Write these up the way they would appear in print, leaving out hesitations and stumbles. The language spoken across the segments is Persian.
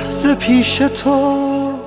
لحظه پیش تو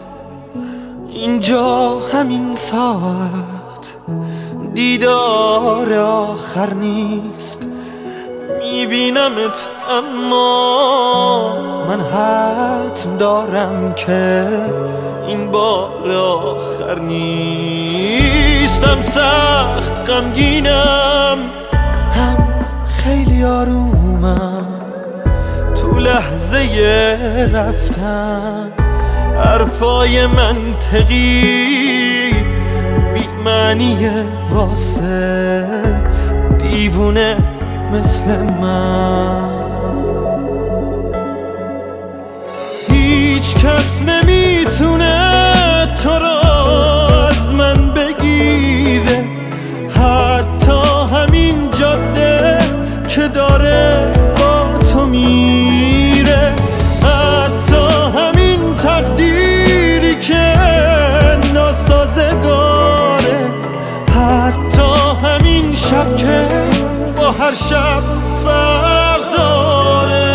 اینجا همین ساعت دیدار آخر نیست. میبینمت اما من حتم دارم که این بار آخر نیستم. سخت غمگینم هم خیلی آرومم تو لحظه رفتن. حرفای منطقی بی معنیه واسه دیوونه مثل من. هیچ کس نمیتونه تو رو از من بگیره، حتی همین جاده که داره با تو میره، حتی همین تقدیری که ناسازگاره، حتی همین شب که با هر شب فرق داره.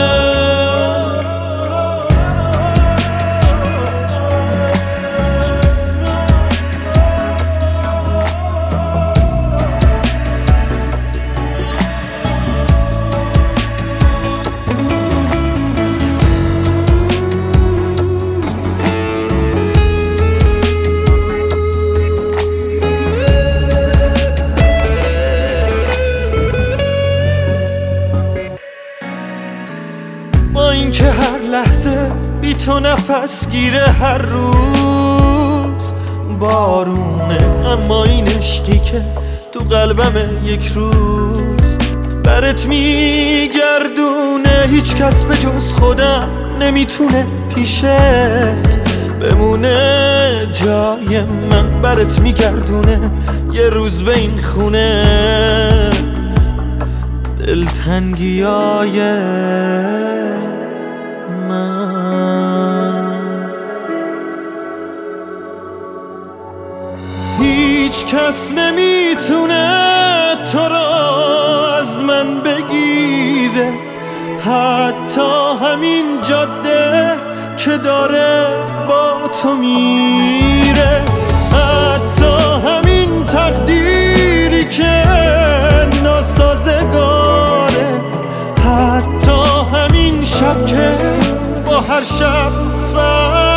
با اینکه هر لحظه بی تو نفس گیره هر روز بارونه، اما این عشقی که تو قلبمه یک روز برات میگردونه. هیچ کس به جز خودم نمیتونه پیشت بمونه، جای من برات میگردونه یه روز به این خونه. دلتنگیای هیچ کس نمیتونه تو رو از من بگیره، حتی همین جاده که داره با تو میره، حتی همین تقدیری که ناسازگاره، حتی همین شب که با هر شب فرق